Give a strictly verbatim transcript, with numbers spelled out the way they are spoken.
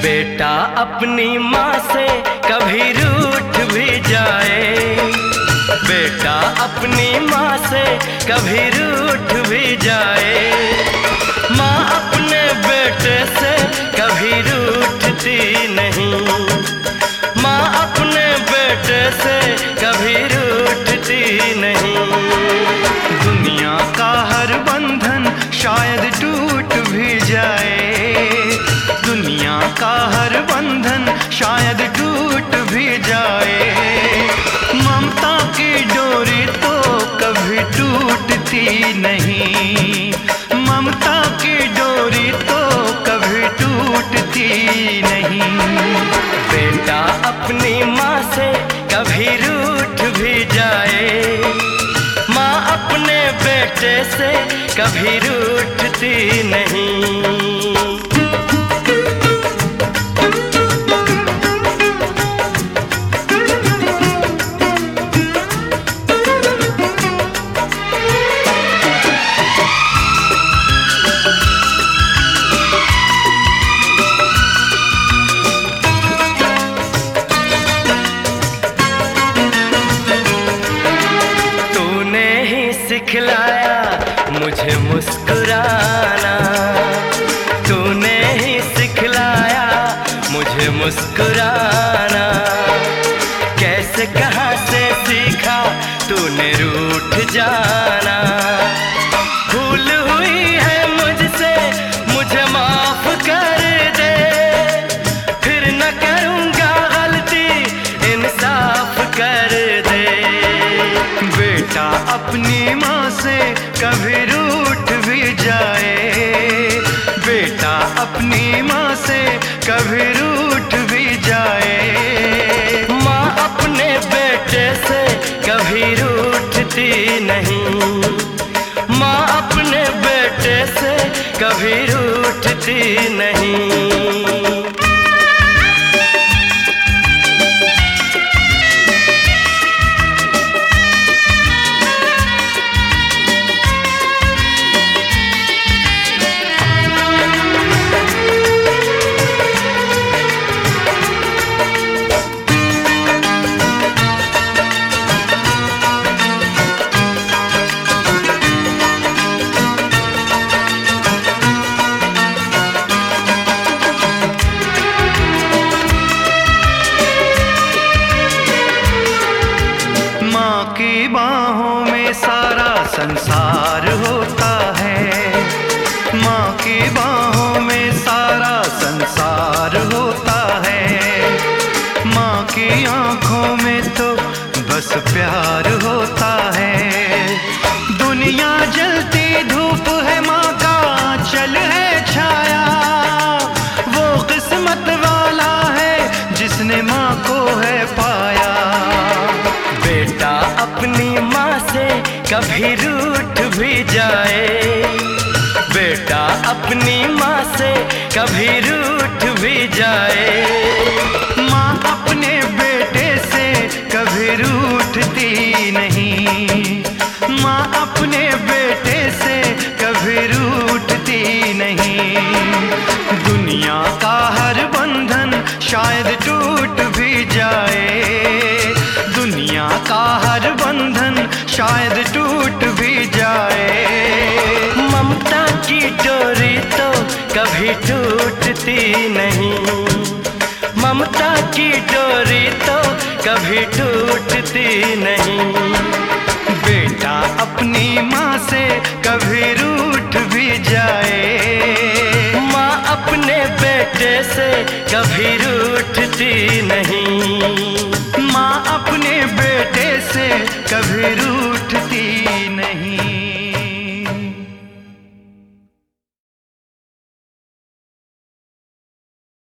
बेटा अपनी माँ से कभी रूठ भी जाए, बेटा अपनी माँ से कभी रूठ भी जाए, माँ अपने बेटे से कभी रूठती नहीं, माँ अपने बेटे से कभी रूठती नहीं। दुनिया का हर बंधन शायद टूट भी जाए, दुनिया का हर बंधन शायद टूट भी जाए, ममता की डोरी तो कभी टूटती नहीं, ममता की डोरी तो कभी टूटती नहीं। बेटा अपनी माँ से कभी रूठ भी जाए, माँ अपने बेटे से कभी रूठती नहीं। सिखलाया मुझे मुस्कुराना, तूने ही सिखलाया मुझे मुस्कुराना, कैसे कहाँ से सीखा तूने रूठ जाना। भूल हुई है मुझसे मुझे माफ कर दे, फिर न करूँगा गलती इंसाफ कर दे। बेटा अपनी माँ से कभी रूठ भी जाए, बेटा अपनी माँ से कभी रूठ भी जाए, माँ अपने बेटे से कभी रूठती नहीं, माँ अपने बेटे से कभी रूठती नहीं। की बाहों में सारा संसार होता है, माँ की बाहों में सारा संसार होता है, माँ की आँखों में तो बस प्यार होता है। दुनिया जलती धूप है, माँ का चल है छाया, वो किस्मत वाला है जिसने माँ को है पाया। बेटा अपनी माँ से कभी रूठ भी जाए, बेटा अपनी माँ से कभी रूठ भी जाए, माँ अपने बेटे से कभी रूठती नहीं, माँ अपने बेटे से कभी रूठती नहीं। दुनिया का हर बंधन शायद टूट भी जाए, दुनिया का हर बंधन शायद टूट भी जाए, ममता की डोरी तो कभी टूटती नहीं, ममता की डोरी तो कभी टूटती नहीं। बेटा अपनी माँ से कभी रूठ भी जाए, माँ अपने बेटे से कभी रूठती नहीं, माँ अपने बेटे से कभी रूठती नहीं।